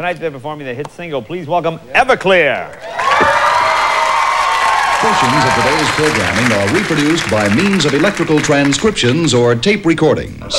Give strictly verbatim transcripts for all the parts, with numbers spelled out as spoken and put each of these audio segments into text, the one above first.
Tonight they're performing the hit single. Please welcome Everclear. Portions of today's programming are reproduced by means of electrical transcriptions or tape recordings.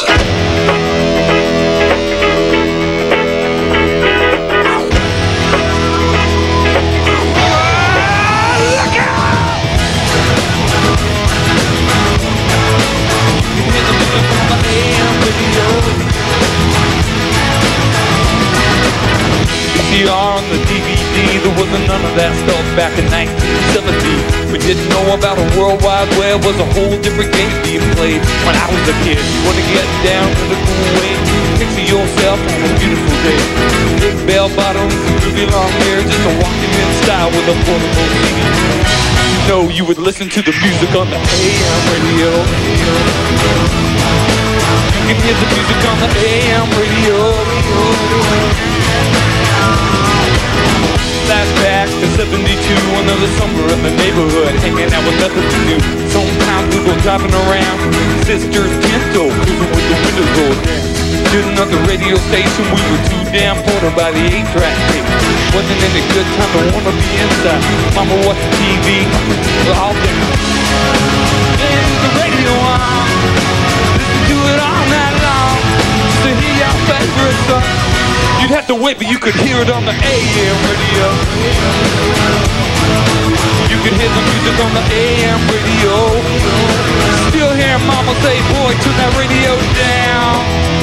On the D V D, there wasn't none of that stuff back in nineteen seventy. We didn't know about a World Wide Web, was a whole different game being played. When I was a kid, you want to get down to the cool way, picture yourself on a beautiful day. Big bell bottoms, groovy long hair, just a walking in style with a portable T V. You know you would listen to the music on the A M radio. You can hear the music on the A M radio. Flashback to seventy-two, another summer in the neighborhood, hanging out with nothing to do. Sometimes we go driving around, Sister's Pinto, cruising with the windows rolled down. Shooting up the radio station, we were too damn poor by the eight track tape. Wasn't any good time to wanna be inside. Mama watched T V, we're all down. And the radio on, listen to it all night long, just to hear your favorite song. You'd have to wait, but you could hear it on the A M radio. You could hear the music on the A M radio. Still hear mama say, boy, turn that radio down.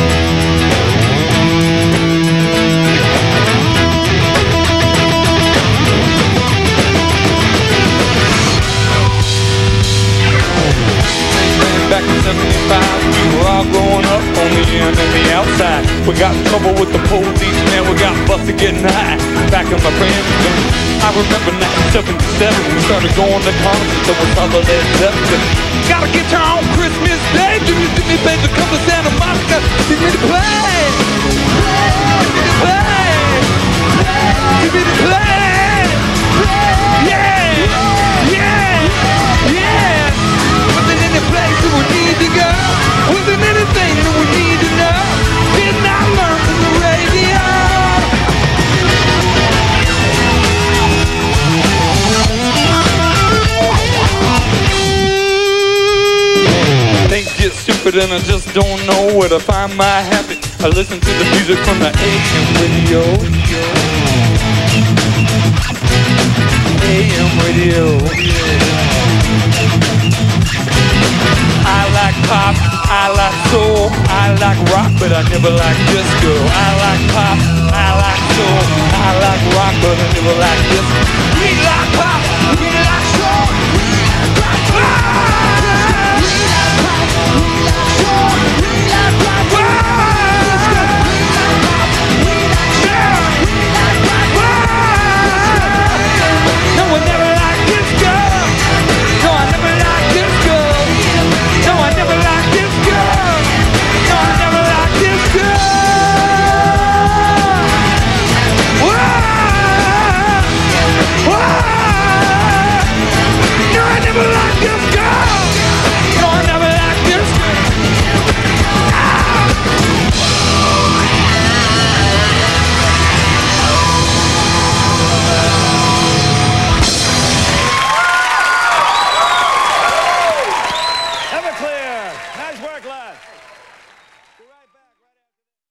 Back in seventy-five, we were all growing up on the end and the outside. We got in trouble with the police, man, we got busted getting high. Back in my friend's gun, I remember nineteen seventy-seven, we started going to concerts that was all the Led Zeppelin. Got a guitar on Christmas Day, Jimmy, Jimmy, baby, come to Santa Monica, give me the play, give me the play, give me the play, yeah, yeah, yeah. Wasn't any place that we need to go, wasn't anything that we need to know, didn't I learn from the radio? Things get stupid and I just don't know where to find my happy. I listen to the music from the A M radio. A M radio. I like pop, I like soul, I like rock, but I never like disco. I like pop, I like soul, I like rock, but I never like disco.